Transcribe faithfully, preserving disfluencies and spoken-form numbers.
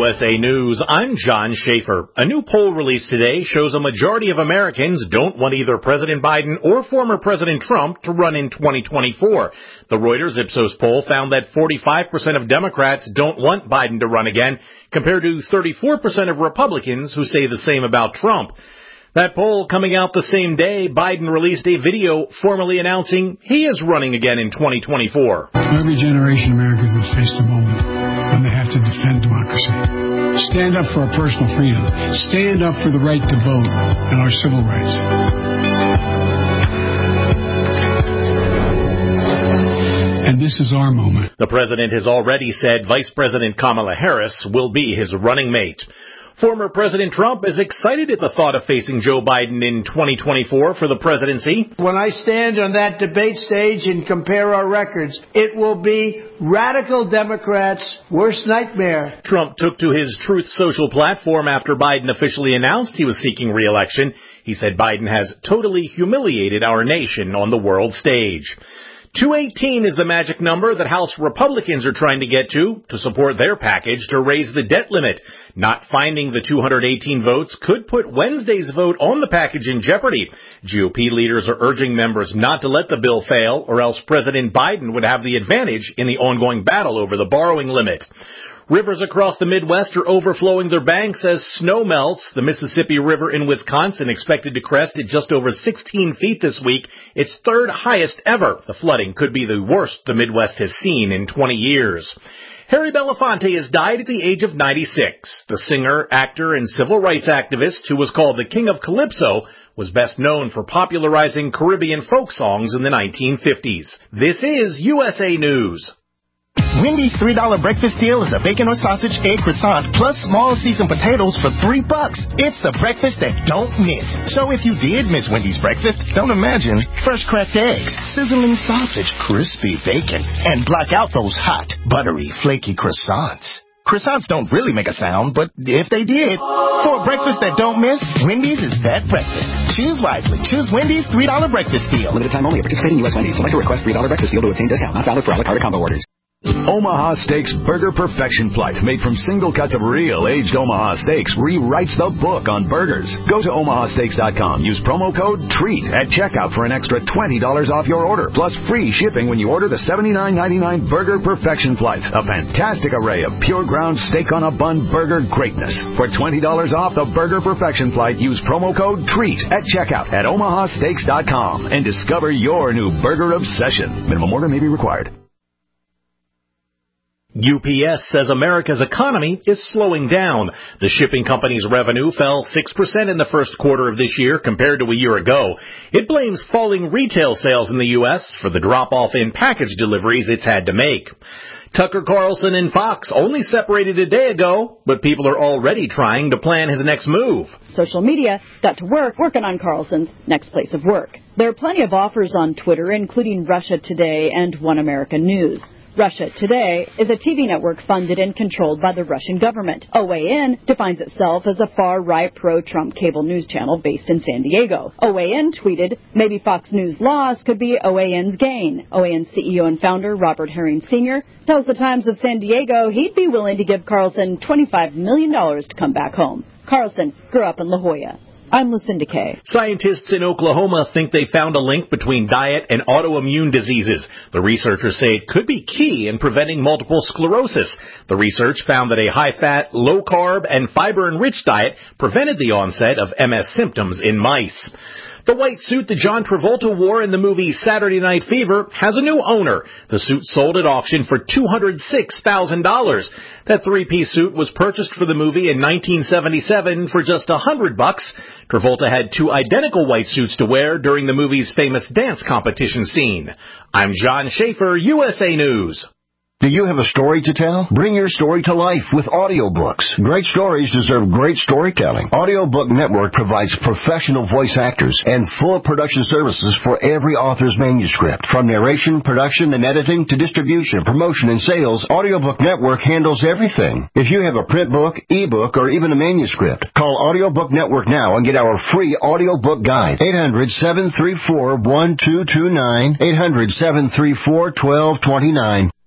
U S A News, I'm John Schaefer. A new poll released today shows a majority of Americans don't want either President Biden or former President Trump to run in twenty twenty-four. The Reuters Ipsos poll found that forty-five percent of Democrats don't want Biden to run again, compared to thirty-four percent of Republicans who say the same about Trump. That poll coming out the same day Biden released a video formally announcing he is running again in twenty twenty-four. Every generation of Americans has faced a moment when they have to defend democracy. Stand up for our personal freedom. Stand up for the right to vote and our civil rights. And this is our moment. The president has already said Vice President Kamala Harris will be his running mate. Former President Trump is excited at the thought of facing Joe Biden in twenty twenty-four for the presidency. When I stand on that debate stage and compare our records, it will be radical Democrats' worst nightmare. Trump took to his Truth Social platform after Biden officially announced he was seeking re-election. He said Biden has totally humiliated our nation on the world stage. two eighteen is the magic number that House Republicans are trying to get to to support their package to raise the debt limit. Not finding the two hundred eighteen votes could put Wednesday's vote on the package in jeopardy. G O P leaders are urging members not to let the bill fail, or else President Biden would have the advantage in the ongoing battle over the borrowing limit. Rivers across the Midwest are overflowing their banks as snow melts. The Mississippi River in Wisconsin expected to crest at just over sixteen feet this week, its third highest ever. The flooding could be the worst the Midwest has seen in twenty years. Harry Belafonte has died at the age of ninety-six. The singer, actor, and civil rights activist, who was called the King of Calypso, was best known for popularizing Caribbean folk songs in the nineteen fifties. This is U S A News. Wendy's three dollar breakfast deal is a bacon or sausage egg croissant plus small seasoned potatoes for three bucks. It's the breakfast that don't miss. So if you did miss Wendy's breakfast, don't imagine fresh cracked eggs, sizzling sausage, crispy bacon, and block out those hot, buttery, flaky croissants. Croissants don't really make a sound, but if they did, for a breakfast that don't miss, Wendy's is that breakfast. Choose wisely. Choose Wendy's three dollar breakfast deal. Limited time only. Participating U S Wendy's. Select a request three dollar breakfast deal to obtain discount. Not valid for a la carte combo orders. Omaha Steaks Burger Perfection Flight, made from single cuts of real aged Omaha steaks, rewrites the book on burgers. Go to omaha steaks dot com. Use promo code TREAT at checkout for an extra twenty dollars off your order, plus free shipping when you order the seventy-nine ninety-nine Burger Perfection Flight. A fantastic array of pure ground steak on a bun burger greatness. For twenty dollars off the Burger Perfection Flight, use promo code TREAT at checkout at omaha steaks dot com and discover your new burger obsession. Minimum order may be required. U P S says America's economy is slowing down. The shipping company's revenue fell six percent in the first quarter of this year compared to a year ago. It blames falling retail sales in the U S for the drop-off in package deliveries it's had to make. Tucker Carlson and Fox only separated a day ago, but people are already trying to plan his next move. Social media got to work working on Carlson's next place of work. There are plenty of offers on Twitter, including Russia Today and One American News. Russia Today is a T V network funded and controlled by the Russian government. O A N defines itself as a far-right pro-Trump cable news channel based in San Diego. O A N tweeted, maybe Fox News' loss could be O A N's gain. O A N C E O and founder Robert Herring Senior tells the Times of San Diego he'd be willing to give Carlson twenty-five million dollars to come back home. Carlson grew up in La Jolla. I'm Lucinda Kay. Scientists in Oklahoma think they found a link between diet and autoimmune diseases. The researchers say it could be key in preventing multiple sclerosis. The research found that a high-fat, low-carb, and fiber-enriched diet prevented the onset of M S symptoms in mice. The white suit that John Travolta wore in the movie Saturday Night Fever has a new owner. The suit sold at auction for two hundred six thousand dollars. That three-piece suit was purchased for the movie in nineteen seventy-seven for just a hundred bucks. Travolta had two identical white suits to wear during the movie's famous dance competition scene. I'm John Schaefer, U S A News. Do you have a story to tell? Bring your story to life with audiobooks. Great stories deserve great storytelling. Audiobook Network provides professional voice actors and full production services for every author's manuscript. From narration, production, and editing to distribution, promotion, and sales, Audiobook Network handles everything. If you have a print book, ebook, or even a manuscript, call Audiobook Network now and get our free audiobook guide. eight hundred, seven three four, one two two nine, eight hundred, seven three four, one two two nine.